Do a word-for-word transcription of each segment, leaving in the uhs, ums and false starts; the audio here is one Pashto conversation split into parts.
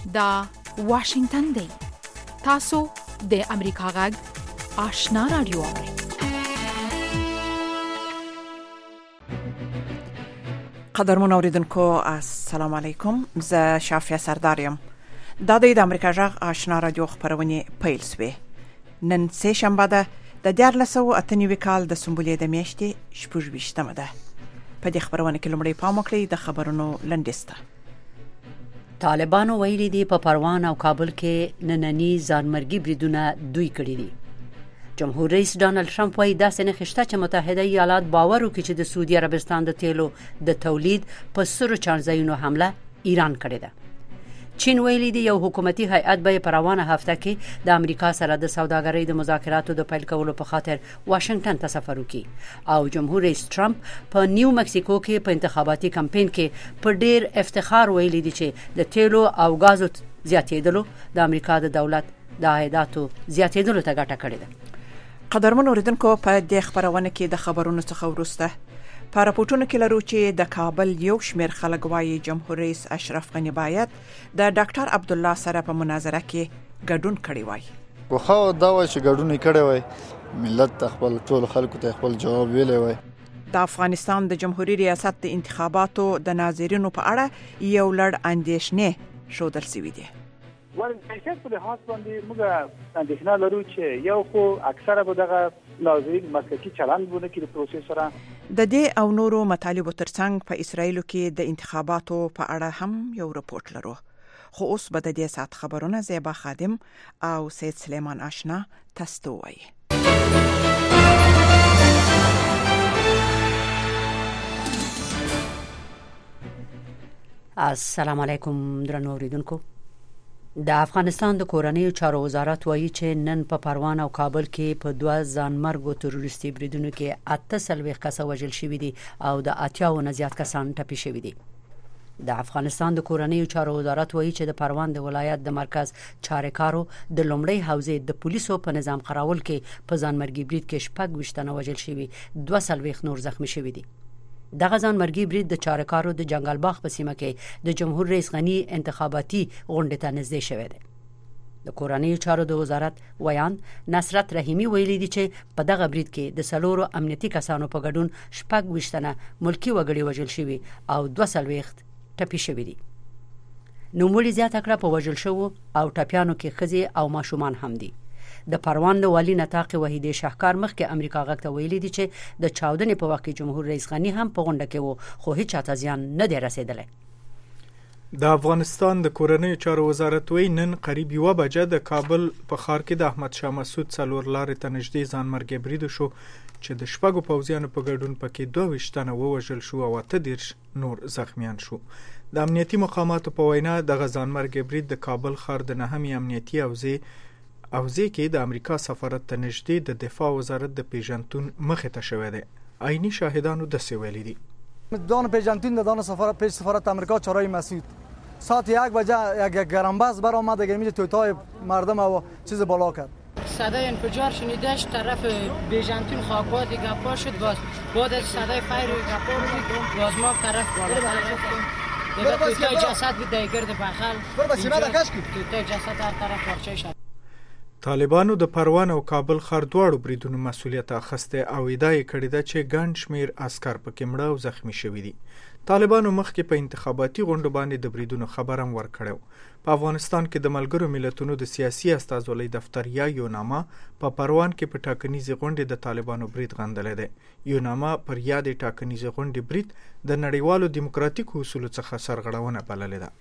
دا واشنگتن دی. تاسو د امریکا غږ آشنا رادیو اورئ. قدرمن اوریدونکو السلام علیکم. زه شافیه سردارم. دا د امریکا غږ آشنا رادیو خبرونه پیل سوې. نن سه شنبه ده د دیارلس سوه اته نوي کال د سنبلې د میاشتې شپږ ویشتمه ده. په دې خبرونه کې لومړی پام وکړئ د خبرونو لنډیسته. طالبانو ویلي دي په پروان او کابل کې نننی ځانمرګي بریدونه دوی کړي دي. جمهور رئیس ډانلډ ټرمپ وايي داسې نه خشته چې متحده ایالات باور وکړي چې د سعودي عربستان د تیلو د تولید په سرو چانزایونو حمله ایران کړې ده. چین ویلي دی یو حکومتي هیئت به په روانه هفته کې د امریکا سره د سوداګرۍ د مذاکراتو د پیل کولو په خاطر واشنگټن ته سفر وکړي او جمهور رئیس ټرمپ په نیو مکسیکو کې په انتخاباتي کمپاین کې په ډیر افتخار ویلي دی چې د تیلو او غازو زیاتېدلو د امریکا د دولت د عایداتو زیاتېدلو ته ګټه کړې ده. قدرمن اوریدونکو په دې خبرونه کې د خبرونو څخه وروسته په راپورټونو کې لرو چې د کابل یو شمېر خلک وايي جمهور رئیس اشرف غنی باید د ډاکټر عبدالله سره په مناظره کې ګډون کړی وای. خو دا وایي چې ګډون یې کړی وای، ملت خپل ټول خلکو ته خپل جواب ویلی وای. د افغانستان د جمهوریت ریاست د انتخاباتو د ناظرینو په اړه یو لړ اندېښنې ښودل شوي دي. ورنشت په لحاظ باندې موږ اندېښنه لرو چې یو خو اکثره به دغه ناظرین مسلکي چلند بونه کې د پروسس سره د دې او نورو مطالبو ترڅنګ په اسرایلو کې د انتخاباتو په اړه هم یو رپورت لرو. خو اوس به د دې سات خبرونه زیبا خادم او سید سلیمان آشنا تاسو وایي. السلام علیکم درنو اوریدونکو. د افغانستان د کورنیو چارو وزارت وایي چې نن په پروان او کابل کې په دوه ځانمرګو تروریستي بریدونو کې اته څلوېښت کسه وژل شوي دي او د اتیاوو نه زیات کسان ټپي شوي دي. د افغانستان د کورنیو چارو وزارت وایي چې د پروان د ولایت د مرکز چارهکارو د لومړۍ حوزې د پولیسو په نظام خراول کې په ځانمرګي برید کې شپږ ویشت تنه وژل شوي، دوه څلوېښت نور زخمی شوي دي. دغه ځانمرګي برید د چارهکارو د جنگل باغ په سیمه کې د جمهور رئیس غنی انتخاباتي غونډې ته نږدې شوی دی. د کورنیو چارو د وزارت ویان نصرت رحیمی ویلي دي چې په دغه برید کې د څلورو امنیتي کسانو په ګډون شپږ ویشت تنه ملکي وګړي وژل شوي او دوه څلوېښت ټپي شوي دي. نوموړي زیاته کړه په وژل شوو او ټپیانو کې ښځې او ماشومان هم دي. د پروان د والی نطاق وحیدې شاهکار مخکې امریکا غږ ته ویلي دي چې د چاودنې په وخت کې جمهور رئیس غنی هم په غونډه کې وو خو هیڅ چاته زیان نه دی رسیدلی. د افغانستان د کورنیو چارو وزارت وی نن قریب یوه بجه د کابل په ښار کې د احمد شاه مسعود څلور لارې ته نږدې ځانمرګي برید شو چې د شپږو پوځیانو په ګډون پکې دوه ویشت تنه ووژل شو او اته دېرش نور زخمیان شو. د امنیتي مقاماتو په وینا دغه ځانمرګي برید د کابل ښار د نهمې امنیتي حوزې حوزې کې د امریکا سفارت ته نږدې د دفاع وزارت د پیژنتون مخې ته شوی دی. عینی شاهدانو داسې ویلي دي. دان پیژنتون دان سفارت پیش سفارت امریکا چهارراه مسعود ساعت یک بجه یک گرمباز برآمد دیگه میشه توتای مردم و چیز بالا کرد. صدای انفجار شنیدش طرف بیژنتون خاکوات گپا شد، باز بعد از صدای فایر گپا بود باز ما طرف بالا دیگه توتای جسد بود در گرد بغل برو بسیمه دکش کی توتای جسد هر طرف پارچه شد. طالبانو د پروان او کابل ښار دواړو بریدونو مسؤلیت اخیسته او ادعا یې کړې ده چې ګڼ شمېر عسکر پکې مړه او زخمی شوي دي. طالبانو مخکې په انتخاباتي غونډو باندې د بریدونو خبر هم ورکړی. په افغانستان کې د ملګرو ملتونو د سیاسي استازولۍ دفتر یا یوناما په پروان کې په ټاکنیزې غونډې د طالبانو برید غندلی دی. یوناما پر یادې ټاکنیزې غونډې برید د نړیوالو دیموکراتیکو اصولو څخه سرغړونه بللې ده.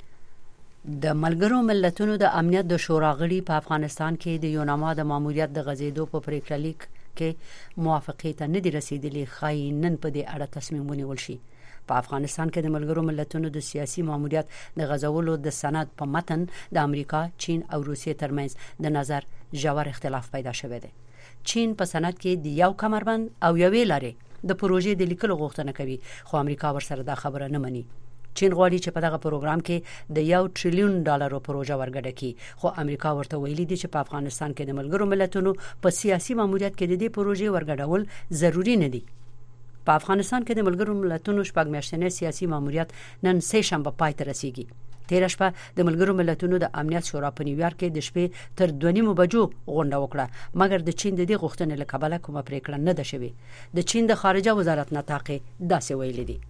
د ملګرو ملتونو د امنیت د شورا غړي په افغانستان کې د یوناما د ماموریت د غځېدو په پریکړه لیک کې موافقې ته نه دي رسیدلي، ښایي نن په دې اړه تصمیم ونیول شي. په افغانستان کې د ملګرو ملتونو د سیاسي ماموریت د غځولو د سند په متن د امریکا، چین او روسیې ترمنځ د نظر ژور اختلاف پیدا شوی دی. چین په سند کې د یو کمربند او یوې لارې د پروژې د لیکلو غوښتنه کوي، خو امریکا ورسره دا خبره نه مني. چین غواړي چې په دغه پروګرام کې د یو ټریلیون ډالرو پروژه ورګډه کړي، خو امریکا ورته ویلي دي چې په افغانستان کې د ملګرو ملتونو په سیاسي ماموریت کې د دې پروژې ورګډول ضروری نه دي. په افغانستان کې د ملګرو ملتونو شپږ میاشتنی سیاسي ماموریت نن سه شنبه پای ته رسیږي. تیر شپه د ملګرو ملتونو د امنیت شورا په نیویارک کې د شپې تر دوه نیمو بجو غونډه وکړه، مګر د چین د دې غوښتنې له کبله کومه پریکړه نه ده شوې. د چین د خارجه وزارت نطاق داسې ویلي دي: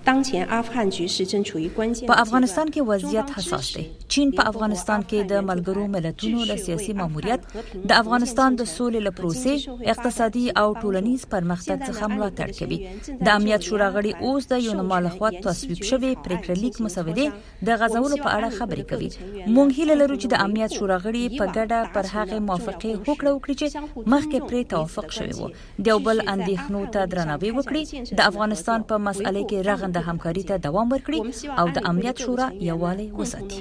په افغانستان کې وضعیت حساس دی. چین په افغانستان کې د ملګرو ملتونو د سیاسي ماموریت، د افغانستان د سولې له پروسې، اقتصادي او ټولنیز پرمختګ څخه ملاتړ کوي. د امنیت شورا غړي اوس د یونما لخوا تصویب شوی پریکړه لیک مسودې د غځولو په اړه خبرې کوي. موږ هیله لرو چې د امنیت شورا غړي په ګډه پر هغه موافقه هوکړه وکړي چې مخکې پرې توافق شوی و. د بل اندېښنو ته درناوی وکړي، د افغانستان په مسأله کې رغنده د همکاري ته دوام ورکړي او د امنیت شورا یووالی وساتي.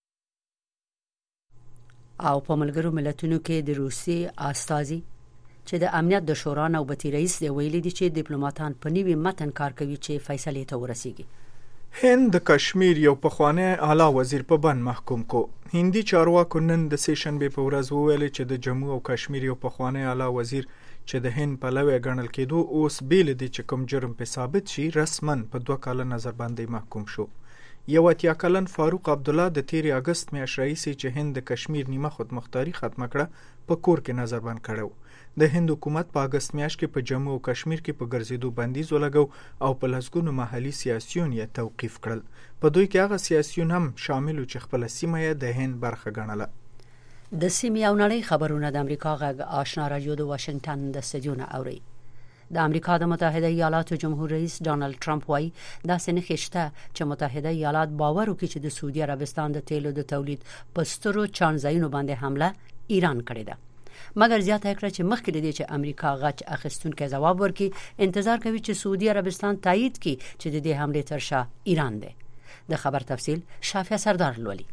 او په ملګرو ملتونو کې د روسي استازي چې د امنیت د شورا نوبتي رئیس دی ویلي دي چې ډیپلوماټان په نوي متن کار کوي چې فیصلې ته ورسیږي. هند د کشمیر یو پخوانی اعلی وزیر په بند محکوم کو. هندي چارواکو نن د سه شنبه په ورځ وویل چې د جموں او کشمیر یو پخوانی اعلی وزیر چې د هند پلوی ګڼل کېدو اوس بیل دي چې کوم جرم په ثابت شي رسمن په دوه کاله نظربندۍ محکوم شو. یو اتیا کلن فاروق عبدالله د تیر اگست میاشتې راهیسې چې هند د کشمیر نیمه خودمختاري ختمه کړه په کور کې نظربند کړو. د هند حکومت په اگست میاشت کې په جموں او کشمیر کې په ګرځېدو بندیز ولګو او په لسګونو محلي سیاسيون یې توقیف کړل. په دوی کې هغه سیاسيون هم شامل چې خپل سیمه یې د هند برخه ګڼله. د سیمې او نړۍ خبرونه د امریکا غږ آشنا رادیو د واشنگټن د استودیو اوري. د امریکا د متحده ایالاتو جمهور رئیس ډانلډ ټرمپ وايي داسې نه خشته چې متحده ایالات باور وکړي چې د سعودي عربستان د تیلو د تولید په سترو چانزایونو باندې حمله ایران کړې ده. مګر زیاته کړه چې مخکې د دې چې امریکا غچ اخیستونکو ځواب ورکړي، انتظار کوي چې سعودي عربستان تایید کړي چې د دې حمله تر شا ایران دی. د خبر تفصیل شافیا سردار لولي.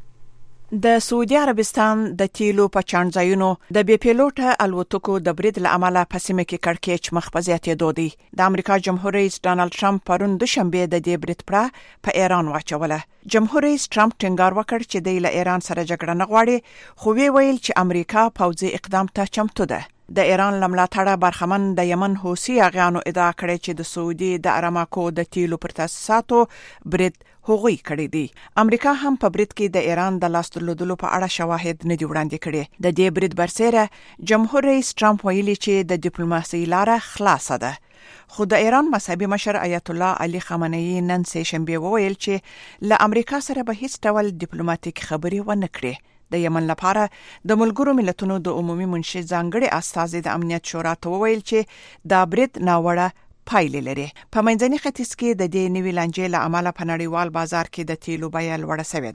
د سعودي عربستان د تیلو په چانځایونو د بي پیلوټه الوتکو د برید له امله په سیمه کې کړکېچ مخ په زیاتېدو دی. د امریکا جمهور رئیس ډانلډ ټرمپ پرون دوشنبه د دې برید پړه په ایران واچوله. جمهور رئیس ټرمپ ټینګار وکړ چې د ایران سره جګړه نه غواړي، خو وی ویل چې امریکا پوځي اقدام ته چمتو ده. د ایران لملاتړه برخمن د یمن حوثي اغیانو ادعا کړې چې د سعودي د ارامکو د تیلو پر تاسیساتو برید هغوی کړی دی. امریکا هم په برید کې د ایران د لاس درلودلو په اړه شواهد نه دی وړاندې کړي. د دې برید برسېره جمهور رئیس ټرمپ ویلي چې د ډیپلوماسۍ لاره خلاصه ده. خو د ایران مذهبي مشر آیت الله علي خامنه‌ای نن سه شنبه وویل چې له امریکا سره به هیڅ ډول ډیپلوماټیک خبرې ونه کړي. د یمن لپاره د ملګرو ملتونو د عمومي منشي ځانګړي استازي د امنیت شورا ته وویل چې دا برید ناوړه پایلې لري. په منځني ختیځ کې د دې نوي لانجې له امله په نړیوال بازار کې د تیلو بیه لوړه شوې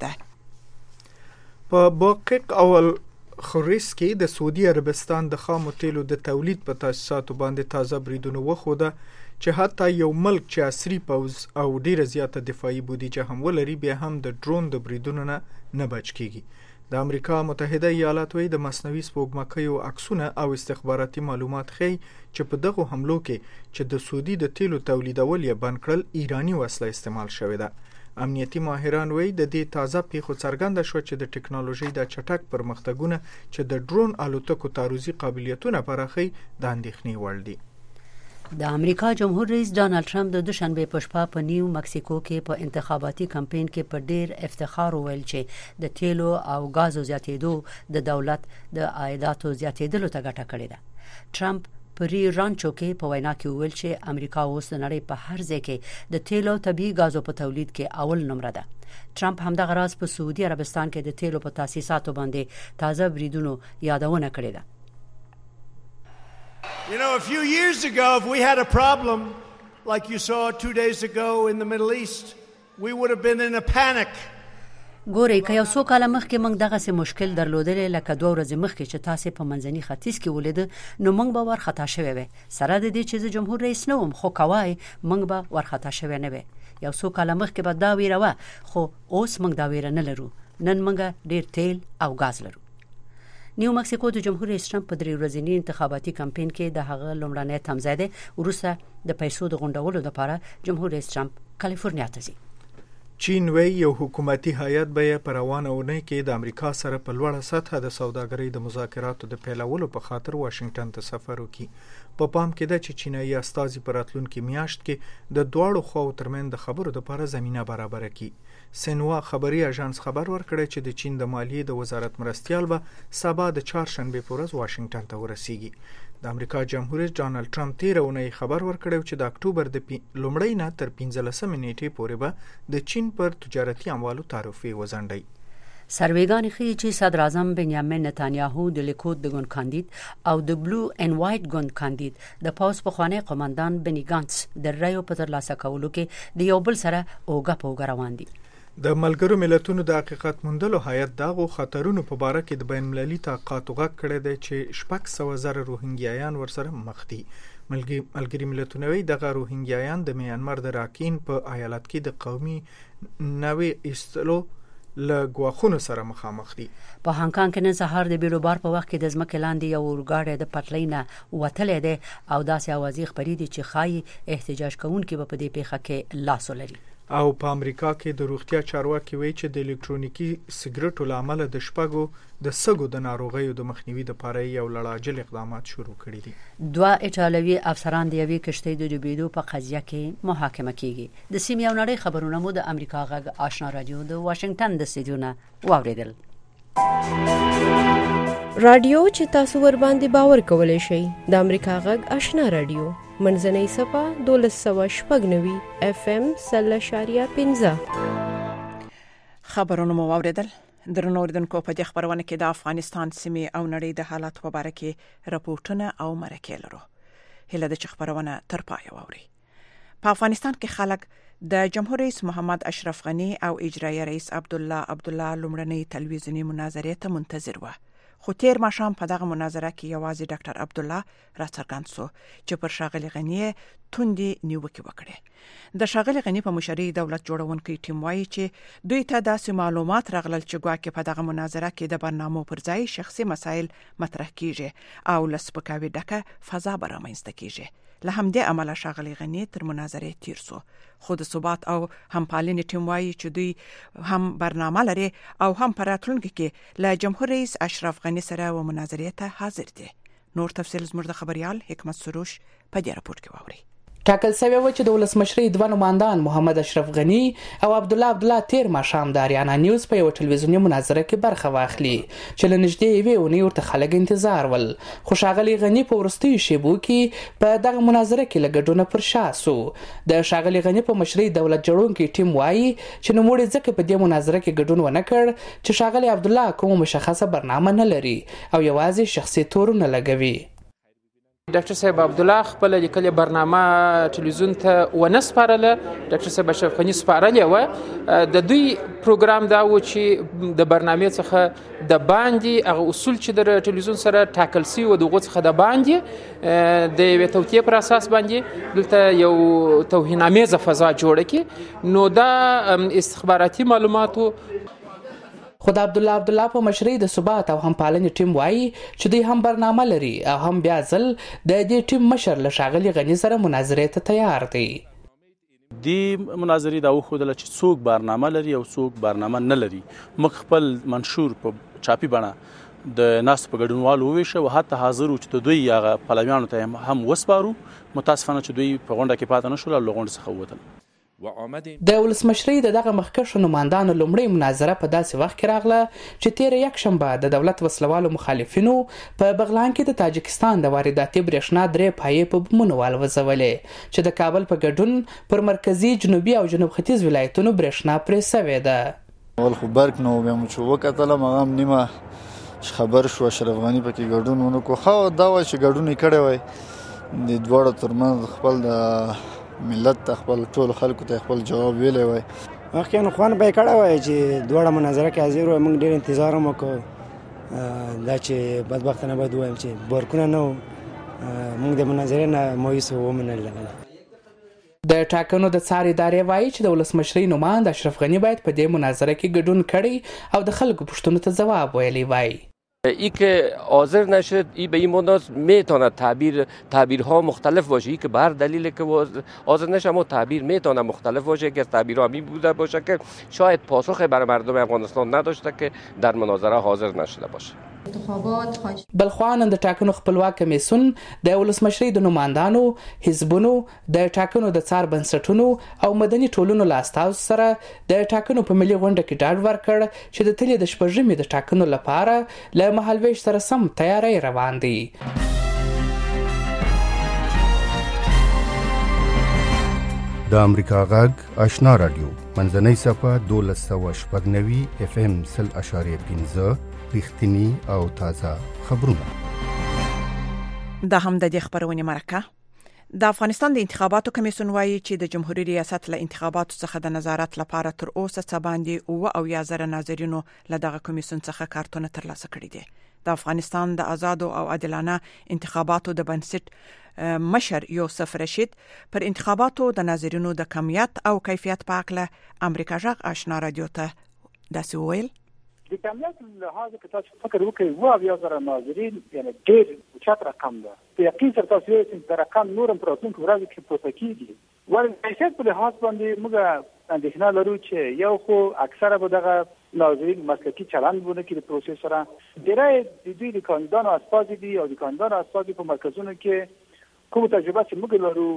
ده. په باقق اول خریس کې د سعودي عربستان د خامو تیلو د تولید په تاسیساتو باندې تازه بریدونه وخوده چې حتی یو ملک چې عصري پوز او ډیره زیاته دفاعي بودیجه هم ولري بیا هم د ډرون د بریدونو نه نه بچ کیږي. د امریکا متحده ایالاتو د مصنوعي سپوږمکیو عکسونه او استخباراتي معلومات ښیي چې په دغه حملو کې چې د سعودي د تیلو تولیدول یې بند کړل ایرانی وسله استعمال شوې ده. امنیتي ماهران وایي د دې تازه پیښو څرګنده شو چې د ټکنالوژي د چټک پرمختګونه چې د ډرون الوتکو تعرضي قابلیتونه پراخي د اندېښنې وړ دي. د امریکا جمهور رئیس ډانلډ ټرمپ د دوشنبه په شپه په نیو مکسیکو کې په انتخاباتي کمپاین کې په ډیر افتخار وویل چې د تیلو او غازو زیاتېدو د دولت د عایداتو زیاتېدلو ته ګټه کړې ده. ټرمپ په ری رانچو کې په وینا کې وویل چې امریکا اوس د نړۍ په هر ځای کې د تیلو طبي غازو په تولید کې اول نمره ده. ټرمپ همدغه راز په سعودي عربستان کې د تیلو په تاسیساتو باندې تازه بریدونو یادونه کړې ده. You know, a few years ago, if we had a problem like you saw two days ago in the Middle East, we would have been in a panic. ګورئ که یو څو کاله مخکې موږ دغسې مشکل درلودلی لکه دوه ورځې مخکې چې تاسې په منځني ختیځ کې ولیده نو موږ به ورخطا شوی وی. سره د دې چې زه جمهور رئیس نه وم خو کوای موږ به ورخطا شوی نه وی. یو څو کاله مخکې به دا ویره وه خو اوس موږ دا ویره نه لرو. نن موږ ډیر تیل او غاز لرو. نیو مکسیکو د جمهور رئیس ټرمپ په درې ورځني انتخاباتي کمپاین کې د هغه لومړنی تمځای دی. وروسته د پیسو د غونډولو لپاره جمهور رئیس ټرمپ کالیفورنیا ته ځي. چین وی یو حکومتي هیئت به په روانه اونۍ کې د امریکا سره په لوړه سطحه د سوداګرۍ د مذاکراتو د پیلولو په خاطر واشنگټن ته سفر وکړي. په پام کې ده چې چینایي استازي په راتلونکي میاشت کې د دواړو خواو ترمنځ د خبرو لپاره زمینه برابره کړي. سنوا خبري اژانس خبر ورکړی چې د چین د مالیې د وزارت مرستیال به سبا د چهارشنبه په ورځ واشنگټن ته ورسیږي. د امریکا جمهور رئیس ډانلډ ټرمپ تیر اونۍ خبر ورکړی چې د اکتوبر د لومړۍ نه تر پنځلسمې نیټې پورې به د چین پر تجارتي اموالو تعرفې وځنډي. سرویګان ښیي چې صدر اعظم بنیامین نتانیاهو د لیکود د ګوند کاندید او د بلو اینڈ وایټ ګوند کاندید د پاوز پخوانی قومندان بنی ګانس د رایو په ترلاسه کولو کې د یو بل سره اوږه په اوږه روان دي. د ملګرو ملتونو د حقیقت موندلو هیئت دغه خطرونو په باره کې د بین المللي تعهد غږ کړی دی چې شپږ سوه زره روهینګیایان ورسره مخ دي. ملګري ملتونه وایي دغه روهینګیایان د میانمار د راکین په ایالت کې د قومي نوې ایستلو له ګواښونو سره مخامخ دي. په هانګ کانګ کې نن سهار د بیروبار په وخت کې د ځمکې لاندې یو اورګاډی د پټلۍ نه وتلی دی او داسې اوازې خپرې دي چې ښایي احتجاج کوونکي به په دې پیښه کې لاس ولري. او په امریکا کې د روغتیا چارواکي وایي چې د الکترونیکي سیګریټو له امله د شپږو د سږو د ناروغیو د مخنیوي لپاره یو لړاجل اقدامات شروع کړي دي. دوه ایټالوي افسران د یوې کشتۍ د ډوبېدو په قضیه کې محاکمه کیږي. د سیمې او نړۍ خبرونه مو د امریکا غږ آشنا رادیو د واشنگټن د استودیو نه واوریدل. رادیو چې تاسو ور باندې باور کولای شئ د امریکا غږ آشنا رادیو منځنۍ صفه دولس سوه شپږ نوي اف ام سل اشاریه پنځه. خبرونه مو واوریدل. درنو اوریدونکو په دې خبرونه کې د افغانستان سیمې او نړۍ د حالات په اړه کې راپورټونه او مرکې لرو. هله د خبرونه تر پای واوري. په افغانستان کې خلک د جمهور رئیس محمد اشرف غنی او اجرایی رئیس عبدالله عبدالله لومړنۍ تلویزیونی مناظرې ته منتظر و. خو تیر ماښام په دغه مناظره کې یوازې ډاکټر عبدالله راڅرګند شو چې پر ښاغلي غنی توندې نیوکې وکړې. د ښاغلي غنی په مشرۍ دولت جوړونکي ټیم وایي چې دوی ته داسې معلومات راغلل چې ګواکې په دغه مناظره کې د برنامو پر ځای شخصي مسایل مطرح کیږي او له سپکاوي ډکه فضا به رامنځته کیږي. له همدې امله ښاغلي غنی تر مناظرې تیر شو. خو د ثبات او همپالنې ټیم وایي چې دوی هم برنامه لري او هم په راتلونکي کې له جمهور رئیس اشرف غنی سره و مناظرې ته حاضر دي. نور تفصیل زموږ د خبريال حکمت سروش په دې راپورټ کې واوري. ټاکل شوی و چې د ولسمشرۍ دوه نمائندان محمد اشرف غنی او عبدالله عبدالله تیر ماښام د اریانا نیوز په یو ټلویزیوني مناظره کې برخه واخلي چې له نږدې یوې اونۍ ورته خلک انتظار ول. خو ښاغلي غنی په وروستیو شیبو کې په دغه مناظره کې له ګډونه پر شا سو. د ښاغلي غنی په مشرۍ دولت جوړونکي ټیم وایي چې نوموړي ځکه په دې مناظره کې ګډون ونه کړ چې ښاغلي عبدالله کومه مشخصه برنامه نه لري او یوازې شخصي تورونه لګوي. ډاکټر صاحب عبدالله خپل لیکلې برنامه ټلویزیون ته ونه سپارله. ډاکټر صاحب اشرف غنی سپارلې وه. د دوی پروګرام دا و چې د برنامې څخه د باندې هغه اصول چې د ټلویزیون سره ټاکل شوي و د هغو څخه د باندې د یوې توطیې پر اساس باندې دلته یو توهینامیزه فضا جوړه کړي. نو دا استخباراتي معلوماتو خو د عبدالله عبدالله په مشرۍ د ثبات او همپالنې ټیم وایي چې دوی هم برنامه لري او هم بیا ځل د دې ټیم مشر له ښاغلي غني سره مناظرې ته تیار دی. دې مناظرې دا وښودله چې څوک برنامه لري او څوک برنامه نه لري. موږ خپل منشور په چاپي بڼه د ناستو په ګډونوالو وویشه او حتی حاضر وو چې د دوی هغه پلویانو ته هم وسپارو. متاسفانه چې دوی په غونډه کې پاتې نه شول او له غونډې څخه ووتل. د ولسمشرۍ د دغه مخکښو نمایندانو لومړۍ مناظره په داسې وخت کې راغله چې تېره یکشنبه د دولت وسلوالو مخالفینو په بغلان کې د تاجکستان د وارداتي برېښنا درې پایې په بمونو والوځولې چې د کابل په ګډون پر مرکزي جنوبي او جنوب ختیځ ولایتونو برېښنا پرې سوې ده. اول خو برق نه و، بیا مو چې وکتله هغه هم نیمه خبر شو اشرف غني پکې ګډون ونه کړو. ښه دا وایي چې ګډون یې کړی وای د دواړو ترمنځ خپل د ملت ته خپل ټول خلکو ته خپل جواب ویلی وای. مخکې نو خوان به یې کړی وای چې دواړه مناظره کې حاضر وای. موږ ډېر انتظار هم وکړو دا چې بدبختانه باید ووایم چې برقونه نه و. موږ د مناظرې نه مایوس ومنله. د ټاکنو د څار ادارې وایي چې د ولسمشرۍ نمایند اشرف غني باید په دې مناظره کې ګډون کړی او د خلکو پوښتنو ته ځواب ویلی وای. ای که حاضر نشد ای به این مدت میتونه تعبیر تعبیرها مختلف باشه. ای که بر دلیل که حاضر نشه اما تعبیر میتونه مختلف باشه که تعبیرها می بوده باشه که شاید پاسخ برای مردم افغانستان نداشته که در مناظره حاضر نشده باشه. بلخوا نن د ټاکنو خپلواک کمیسیون د ولسمشرۍ د نوماندانو، حزبونو، د ټاکنو د څار بنسټونو او مدني ټولنو له استازو سره د ټاکنو په ملي غونډه کې ډاډ ورکړ چې د تلې د شپږمې د ټاکنو لپاره له مهالویش سره سم تیاری روان دي. د امریکا غږ آشنا رادیو منځنۍ صفحه دولس سوه شپږ نوي اف ام سل اشاریه پنځه رښتینی او تازه خبرونه. دا هم د دې خبرونې مرکه. د افغانستان د انتخاباتو کمیسیون وایي چې د جمهوریت ریاست له انتخاباتو څخه د نظارت لپاره تر اوسه څه باندې اوه اویا زره ناظرینو له دغه کمیسیون څخه کارتونه ترلاسه کړي دي. د افغانستان د آزادو او عادلانه انتخاباتو د بنسټ مشر یوسف رشید پر انتخاباتو د ناظرینو د کمیت او کیفیت په اړه امریکا غږ آشنا رادیو ته داسې وویل. د کمیت لحاظ کې تاسو فکر وکړئ اوه اویا زره ناظرین یعنی ډېر اوچت رقم ده. په یقین سره تاسو وایئ چې د رقم نورم په راتلونکو ورځو کې پورته کېږي. ولې د کیفیت په لحاظ باندې موږ اندېښنه لرو چې یو خو اکثره به دغه ناظرین مسلکي چلند ونه کړي د پروسې سره. ډېری د دوی د کاندیدانو استازي دي او د کاندیدانو استازي په مرکزونو کې کومه تجربه چې موږ لرو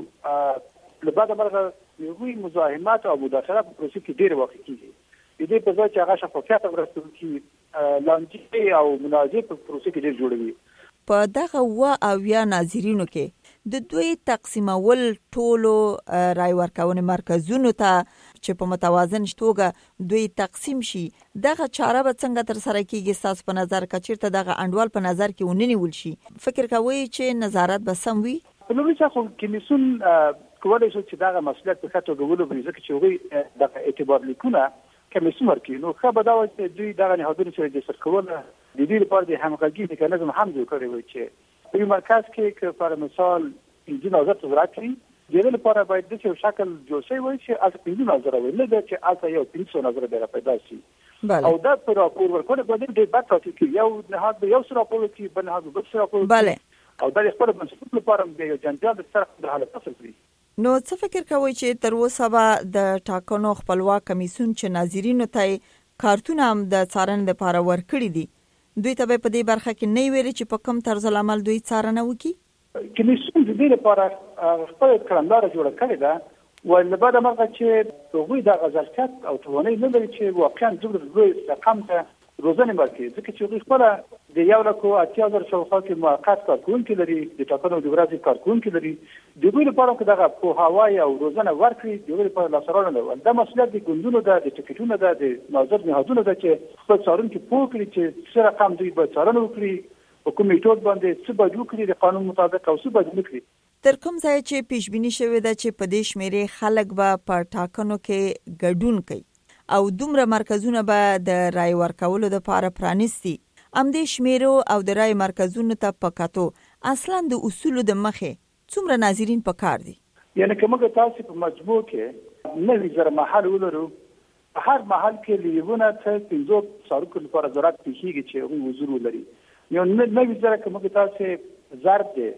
له بعده مرغه د هغوی مزاحمت او مداخله په پروسې کې ډېر واقع کېږي. د دې په ځای چې هغه شفافیت ورسول کړي لانجې او منازعې په پروسې کې ډېر جوړوي. په دغه اوه اویا ناظرینو کې د دوی تقسیمول ټولو رای ورکونې مرکزونو ته چې په متوازن توګه دوی تقسیم شي، دغه چاره به څنګه تر سره کېږي؟ ستاسو په نظر که چېرته دغه انډوال په نظر کې ونیول شي، فکر کوئ چې نظارت به سم وي؟ په لومړي ځای خو کمیسیون کولی شو چې دغه مسؤلیت په ښه توګه ولوبوي، ځکه چې هغوی دغه اعتبار لیکونه کمیسیون ورکوي. نو ښه به دا وایي چې دوی دغه نهادونو سره رجستر کول د دې لپاره د همغږي میکانیزم هم جوړ کړی وي چې په یو مرکز کې که پر مثال پنځه نظر تزرع کړي، د دې لپاره باید داسې یو شکل جوړ شوی وي چې هلته پنځه نظره وي، نه دا چې هلته یو پنځه سوه نظره بیا پیدا شي. او دا په راپور ورکونه باید ډېر بد ټاکل کړي. یو نهاد به یو څه راپور وکړي، بل نهاد به بل څه راپور وکړي، او دا د خپلو بنسټونو لپاره بیا یو جنجال د سره د حالت اصل کړي. نو څه فکر کوئ چې تر اوسه به د ټاکنو خپلواک کمیسیون چې ناظرینو ته کارتونه هم د څارنې لپاره ورکړي دي، دوی ته به په دې برخه کې نه ویلي چې په کوم طرز العمل دوی څارنه وکړي؟ کمیسیون د دې لپاره خپل کړنلاره جوړه کړې ده، و له بعده مرغه چې هغوی دغه ظرفیت او توانایي نه لري چې واقعا دومره لوی رقم ته روزنه ورکړي، ځکه چې هغوی خپله د یو لک او اتیا زره شاوخوا کې موقت کارکوونکي لري، د ټاکنو د ورځې کارکوونکي لري. د هغوی لپاره که دغه پوهاوی او روزنه ورکړي، د هغوی لپاره لاسته راوړنه ده. دا مسؤلیت د ګوندونو ده، د ټکټونو ده، د ناظر نهادونو ده چې خپل څارونکي پوه کړي چې څه رقم دوی باید څارنه وکړي، په کوم میتود باندې څه باید وکړي د قانون مطابق او څه باید ونه کړي. تر کوم ځای چې پیشبیني شوې ده چې په دې شمېرې خلک به په ټاکنو کې ګډون کوي او دومره مرکزونه به د رای ورکولو لپاره پرانیستي، همدې شمیرو او د رای مرکزونو ته په کتو اصلا د اصولو د مخې څومره ناظرین په کار دي؟ یعنی که موږ تاسو په مجموع کې نوي زره محل ولرو، په هر محل کې له یو نه تر پنځو څارونکو لپاره ضرورت پیښیږي چې هغوی حضور ولري. یو نوي زره که موږ تاسو ضرب دی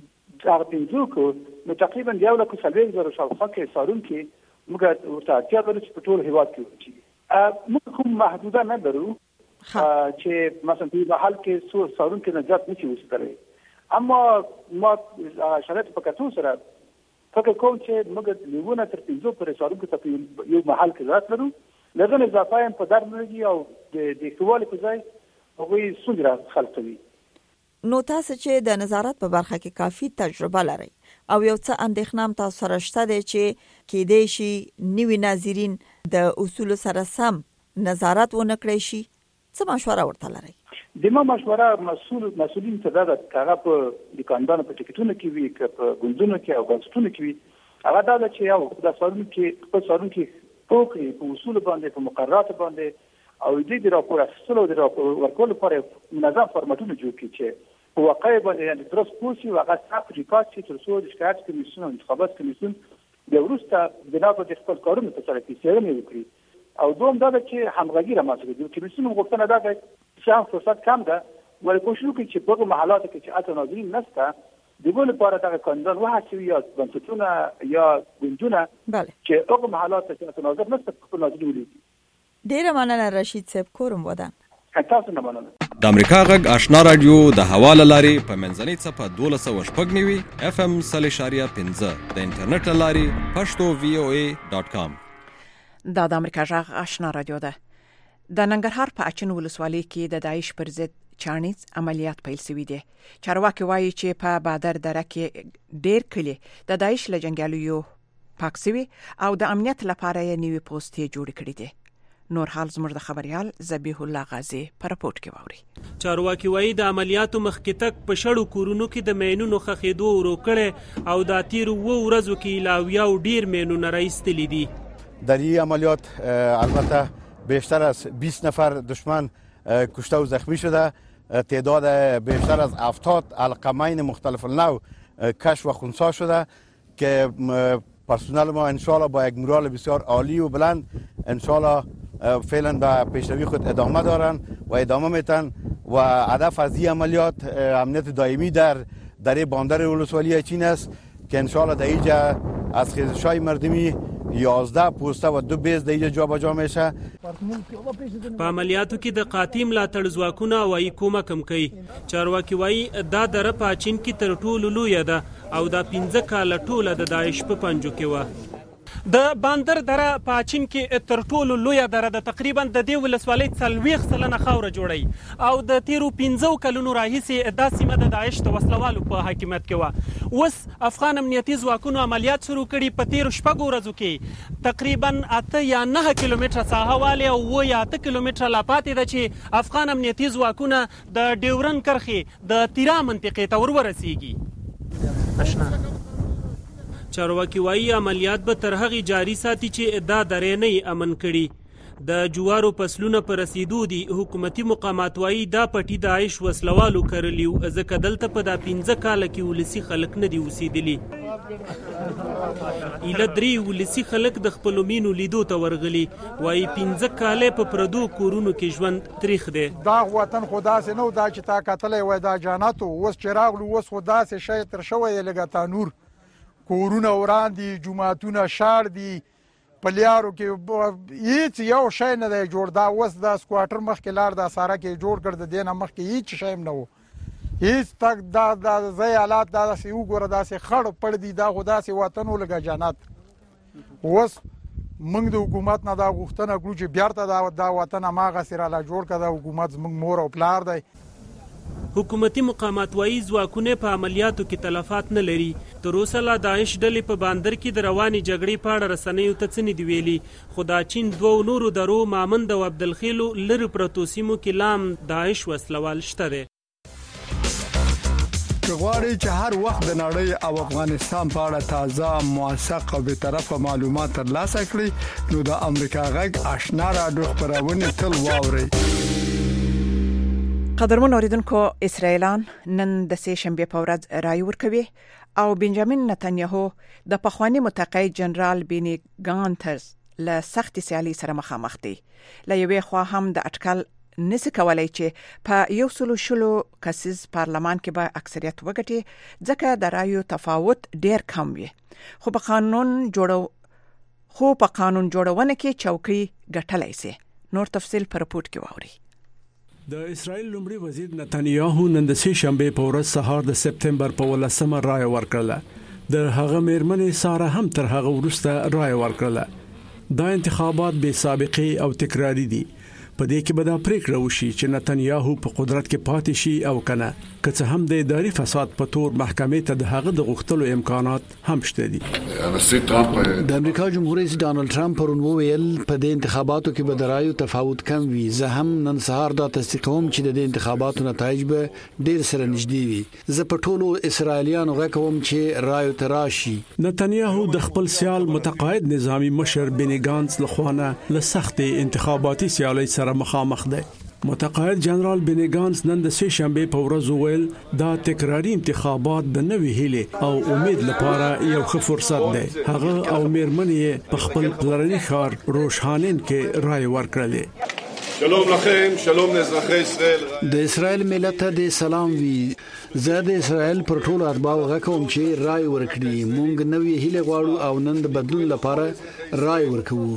هغه پنځو کو، نو تقریبا یو لک څلوېښت زره شاوخوا کې څارونکي موږ ورته اړتیا لرو چې په ټول هېواد کې وچي. موږ کوم محدوده نه لرو چې مثلا په محل کې څو څارونکي نه زیات نشي وسیدلی، اما ما شرایط په کتو سره فکر کوم چې موږ له یو نه تر پنځو پورې څارونکو ته په یو محل کې ضرورت لرو. له هغه نه اضافه هم په درد لري او د ښه والي په ځای هغوی ستونزې خلقوي. نو تاسو چې د نظارت په برخه کې کافي تجربه لرئ او یو څه اندېښنه هم تاسو سره شته دی چې کېدای شي نوي ناظرین د اصولو سره سم نظارت ونه کړی شي، څه مشوره ورته لرئ؟ د ما مشوره مسؤل مسؤلین ته دا ده چې هغه په د کاندیدانو په ټکټونو کې وي، که په ګوندونو کې او بنسټونو کې وي، هغه دا ده چې یو د څارونکي خپل څارونکي پوه کړي په اصولو باندې، په مقرراتو باندې، او دوی د راپور اخیستلو او د راپور ورکولو لپاره منظم فارمټونه جوړ کړي چې په واقع باندې یعنې درست پوه شي او هغه ثبت ریکارډ شي، تر څو د شکایت کمیسیون او انتخابات کمیسیون بیا وروسته بنا پر د خپل کارونو په سره کې څېړنې وکړي. او دوم دا ده چې همغږي رامنځته کړي. د کمیسیون غوښتنه دا ده چې هم فرصت کم ده، ولې کوشش وکړي چې په هغو محلاتو کې چې هلته ناظرین نشته، د هغو لپاره دغه کاندیدان وهڅوي یا بنسټونه یا ګوندونه چې هغو محلاتو کې هلته ناظر نشته خپل ناظرین ولیږي. ډېره مننه رشید صاحب، کورم ودان. تاسو نه مننه. د امریکا غږ آشنا رادیو د حواله لاري په منځنۍ صفه دولس سوه شپږ نوي اف ام سل اشاریه پنځه د انټرنیټ لاري پښتو وی او ای ډاټ کام. دا د امریکا غږ آشنا رادیو ده. د ننګرهار په اچین ولسوالۍ کې د داعش پر ضد چانیز عملیات پیل شوي دي. چارواکي وایي چې په بادر دره کې ډېر کلي د داعش له جنګیالیو پاک شوي او د امنیت لپاره یې نوي پوسټې جوړ کړي دي. نور حال زموږ د خبريال ذبیح الله غازی په رپورت کې واوري. چارواکي وایي د عملیاتو مخکې تک په شړو کورونو کې د مینونو خښېدو ورو کړی او د تیرو اووه ورځو کې لاویاو ډیر مینونه راایستلي دي. در این عملیات البته بیشتر از بیست نفر دشمن کشته و زخمی شده. تعداد بیشتر از هفتاد القمین مختلف النوع کشف و خنثی شده که پرسنل ما انشالله با یک مورال بسیار عالی و بلند انشالله فعلا به پیشروی خود ادامه دارن و ادامه میتن و هدف از این عملیات امنیت دائمی در دره باندر ولسوالی چین است که انشالله در اینجا از خیزش‌های مردمی یازده پوسته و دو بیز در اینجا جابجا میشه. په عملیاتو کې د قاطع ملاتړ ځواکونه وایي کومک هم کوي. چارواکي وایي دا دره په چین کې تر ټولو لویه ده او دا پنځه کاله ټوله د داعش په پنجو کې وه. د باندر دره په چین کې تر ټولو لویه دره ده. تقریبا د دې ولسوالۍ څلوېښت سلنه خاوره جوړوي او د تیرو پنځو کلونو راهیسې دا سیمه د داعش د وسلوالو په حاکمیت کې وه. اوس افغان امنیتي ځواکونو عملیات شروع کړي. په تیرو شپږو ورځو کې تقریبا اته یا نه کیلومتره ساحه والې او اووه یا اته کیلومتره لا پاتې ده چې افغان امنیتي ځواکونه د ډیورن کرښې د تیرا منطقې ته ور ورسیږي. چارواکي وایي عملیات به تر هغې جاري ساتي چې دا درې نه امن کړي. د جوارو فصلونه په رسیدو دي. حکومتي مقامات وایي دا پټي داعش وسلوالو کرلي و ځکه دلته په دا پنځه کاله کې ولسي خلک نه دي اوسېدلي. ایله درې ولسي خلک د خپلو مینو لیدو ته ورغلي. وایي پنځه کاله په پردو کورونو کې ژوند تریخ دی. دا وطن خو داسې نه و دا چې تا کتلی وای دا جانت و. اوس چې راغلو اوس خو داسې شی تر شوی دی لکه تانور. کورونه وران دي، جوماتونه شاړ دي، په لیارو کې هیڅ یو شی نه دی جوړ. دا اوس د سکواټر مخکې لار دا ساره کې جوړ کړ. د دې نه مخکې هیڅ شی هم نه و. هیڅ تک دا د ځای حالات داسې وګوره داسې خړ پړ دي. دا خو داسې وطن و لکه جنت. اوس موږ د حکومت نه دا غوښتنه کړو چې بیرته دا وطن هماغسې راله جوړ کړه. دا حکومت زموږ مور او پلار دی. حکومتي مقامات وایي ځواکونه په عملیاتو کې تلفات نه لري. تر اوسه لا داعش ډلې په باندر کې د روانې جګړې په اړه رسنیو ته څه نه دي ویلي. خو دا چین دوو نورو درو مامند او عبدالخیلو لرې پرتو سیمو کې لام داعش وسلوال شته دی. که غواړئ چې هر وخت د نړۍ او افغانستان په اړه تازه، موثق او بیطرفه معلومات ترلاسه کړئ نو د امریکا غږ آشنا رادیو خپرونه تل واورئ. قدرمن اوریدونکو، اسرائیلان نن د سه شنبه په ورځ رای ورکوي او بنجامین نتنیاهو د پخوانی متقاعد جنرال بینی ګانتز له سخت سیالي سره مخامخ دي. له یوې خوا هم د اټکل نسی کولای چې په یو سلو شلو کسیز پارلمان کې به اکثریت وګټي ځکه د رایو تفاوت ډیر کم وي. خو په قانون جوړو خو په قانون جوړونه کې چوکۍ ګټلای شي. نور تفصیل پر رپورت کې واوري. د اسرائیل لومړي وزیر نتنیاهو نن د سه شنبه په ورځ سهار د سپتمبر په ولسمه رای ورکړه. د هغه میرمنې ساره هم تر هغه وروسته رای ورکړه. دا انتخابات بې سابقه او تکراری دي. په دې کې به دا پریکړه وشي چې نتنیاهو په قدرت کې پاتې شي او کنه. که څه هم د اداري فساد په تور محکمې ته د هغه د غوښتلو امکانات هم شته دي. د امریکا جمهور رئیس ډانلډ ټرمپ پرون وویل په دې انتخاباتو کې به د رایو تفاوت کم وي. زه هم نن سهار دا تصدیقوم چې د دې انتخاباتو نتایج به ډیر سره نږدې وي. زه په ټولو اسرائیلیانو غږ کوم چې رایو تراشي. نتنیاهو د خپل سیال متقاعد نظامی مشر بینی ګانس لخوانه له سخت انتخاباتي سیالۍ سره مخامخ دی. متقاعد جنرال بینی ګانس نن د سه شنبه په ورځ وویل دا تکراری انتخابات د نوې هیله او امید لپاره یو ښه فرصت دی. هغه او میرمنې په خپل پلرني ښار روشانین کې رای ورکړلې. شلوم لكم، شلوم لازرخي اسرائيل. د اسرائیل ملت ته سلام وی. زه د اسرائیل پر ټولو ارباب غوښوم چې رای ورکړي. مونږ نوې هیله غواړو او نن د بدلون لپاره رای ورکوو.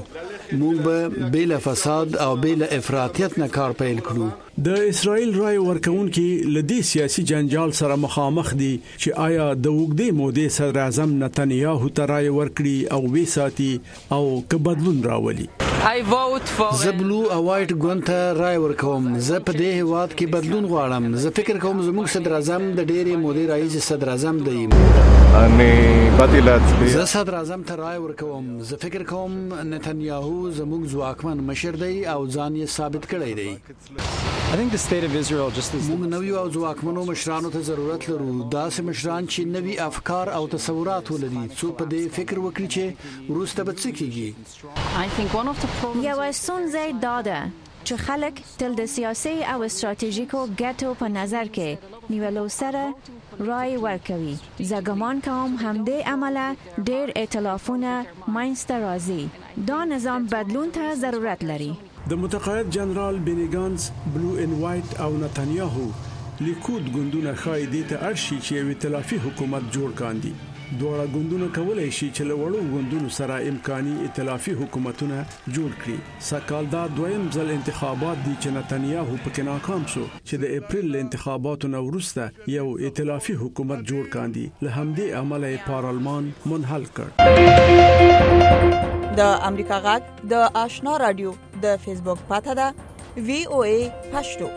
موږ به بلا فساد او بلا افراطیت نه کار پیل کړو. د اسرائیل رای ورکونکي لدی سیاسي جنجال سره مخامخ دي چې آیا د وګړي مودې صدر اعظم نتنیاهو ته رای ورکړي او وی ساتي او که بدلون راولي. زه بلو او وایټ ګوند ته رای ورکوم. زه په دې هیواد کې بدلون غواړم. زه فکر کوم زموږ صدر اعظم د ډېرې مودې رئیس صدر اعظم دی. زه صدر اعظم ته رای ورکوم. زه فکر کوم نتنیاهو زموږ ځواکمن مشر دی او ځان یې ثابت کړی دی. موږ نویو او ځواکمنو مشرانو ته ضرورت لرو. داسې مشران چې نوي افکار او تصورات ولري، څو په دې فکر وکړي چې وروسته به څه کیږي. یوه ستونزه دا ده چې خلک تل د سیاسي او استراتیژیکو ګټو په نظر کې نیولو سره رای ورکوي. زه ګمان کوم همدې عمله ډېر ائتلافونه منځته راځي. دا نظام بدلون ته ضرورت لري. د متقاعد جنرال بینی ګانز، بلو ان وایټ او نتنیاهو لیکود ګوندونه خای دي ته ارشي چې یو ائتلافي حکومت جوړ کاندي. دوه ګوندونه کولای شي چې له وړو ګوندونو سره امکاني ائتلافي حکومتونه جوړ کړي. سکهال دا دویم ځل انتخابات دي چې نتنیاهو پکې ناکام شو چې د اپریل انتخاباتو نه وروسته یو ائتلافي حکومت جوړ کاندي. له همدې عمله پارلمان منحل کړ. د امریکا غږ د آشنا رادیو د فیسبوک پاته ده وی او ای پښتو.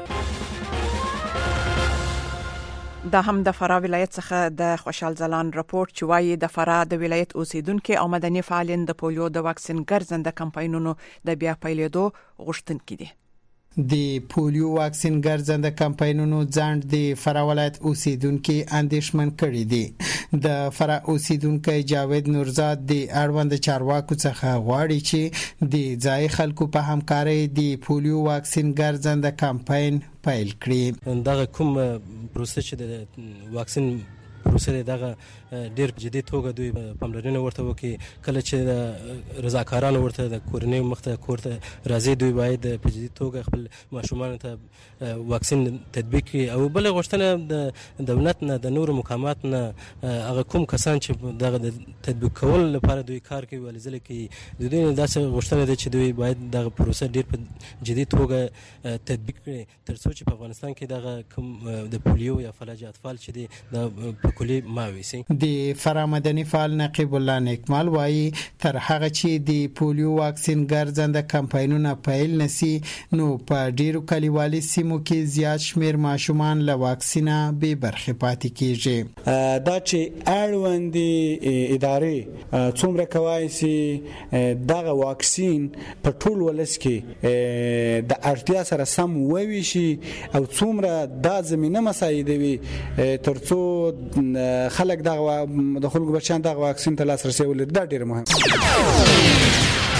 دا هم د فراه ولایت څخه د خوشحال زلان راپورټ چې وايي د فراه د ولایت اوسیدونکو او مدني فعالین د پولیو د واکسین ګرځنده کمپاینونو د بیا پیلېدو غوښتونکي دي. د پولیو واکسین ګرځنده کمپاینونو ځند د فراه ولایت اوسیدونکو اندیشمن کړي دي. د فراه اوسیدونکو جاوید نورزاد د اړوند چارواکو څخه غواړي چې د ځای خلکو په همکارۍ د پولیو واکسین ګرځنده کمپاین پیل کړي. دا کوم پروسه چې د واکسین پروسه دغه ډیر جدي توګه دوی پاملرنه ورته وکي. کله چې رضاکارانو ورته د کورنۍ مخته کورته راځي، دوی باید په جدي توګه خپل ماشومان ته واکسین تطبیق کړي. او بل غوښتنه د دولت نه د نورو مقامات نه هغه کوم کسان چې دغه د تطبیق کول لپاره دوی کار کوي ولزل کوي، د دوی داسې غوښتنه ده چې دوی باید دغه پروسه ډیر په جدي توګه تطبیق کړي ترڅو چې په افغانستان کې دغه کوم د پولیو یا فلج اطفال چې دي د کلی ماوي سي. د فراه مدني فعال نقیب الله نیکمال وایي تر هغه چې د پولیو واکسین ګرځنده کمپاینونه پیل نسی نو په ډیرو کلیوالي سیمو کې زیات شمیر ماشومان له واکسینه به برخه پاتې کیږي. دا چې اړوند ادارې څومره کوي سي دغه واکسین په ټول ولس کې د اړتیا سره سم ووي شي او څومره دا زمينه مساعدوي ترڅو خلک دغه د خلکو بچیان دغه واکسین ته لاسرسي ولري. دا ډیره مهمه.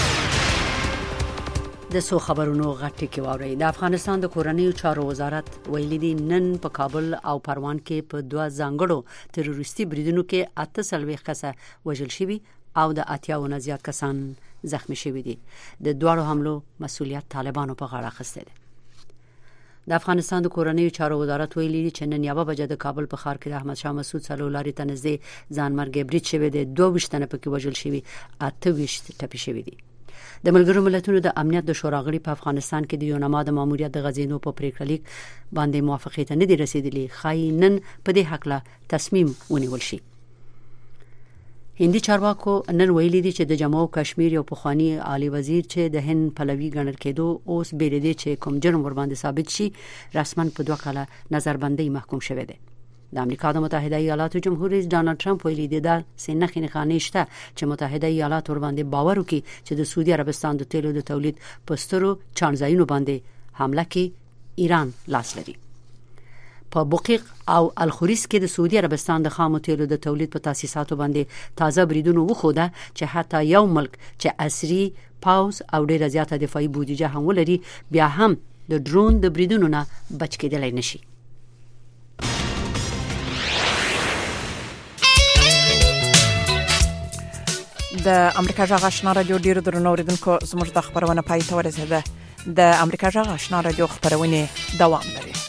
د سو خبرونو غټي کې واوري. د افغانستان د کورنیو چارو وزارت ویلي دي نن په کابل او پروان کې په دوه ځانګړو تروریستي بریدونو کې اته سلويخ کسه وژل شوي او د اتیاو نه زیات کسان زخمی شوي دي. د دوړو حملو مسؤلیت طالبانو په غاړه اخیسته دي. د افغانستان د کورنیو چارو وزارت ویلي دي چې نن یوه بجه د کابل په ښار کې د احمد شاه مسعود څلور ته نږدې ځانمرګي برید شوی دی. دوه ویشت تنه پکې وژل شوي، اته ویشت ټپي شوي دي. د ملګرو ملتونو د امنیت د شورا غړي په افغانستان کې د یونما د ماموریت د غزینو په پریکړه لیک باندې موافقه ته نه دي رسیدلي. خای نن په دې حق له تصمیم ونیول شي. هندي چارواکو نن ویلي دي چې د جموں او کشمیر یو پخوانی عالی وزیر چې د هند پلوي ګڼل کېدو اوس بیل دي چې کوم جرم ور باندې ثابت شي رسمن په دوه کاله نظربندي محکوم شوه دي. د امریکا د متحده ایالاتو جمهور رئیس ډانلډ ټرمپ ویلي دی دا سنخې نه خانيشته چې متحده ایالات ور باندې باور وکړي چې د سعودي عربستان د تیلو د تولید پسترو چانزاینو باندې حمله کې ایران لاس لري. په بوقیق او الخوریس کې د سعودي عربستان د خامو تیلو د تولید په تاسیساتو باندې تازه بریدونو وخوده چې حتی یو ملک چې عصري پاوز او ډیره زیاته دفاعي بودیجه هم ولري بیا هم د ډرون د بریدونو نه بچ کېدلای نشي. د امریکا جغ آشنا رادیو ډیرو درنو اوریدونکو زموږ د خبرونه پای ته ورسېده. د امریکا جغ آشنا رادیو خبرونه دوام لري.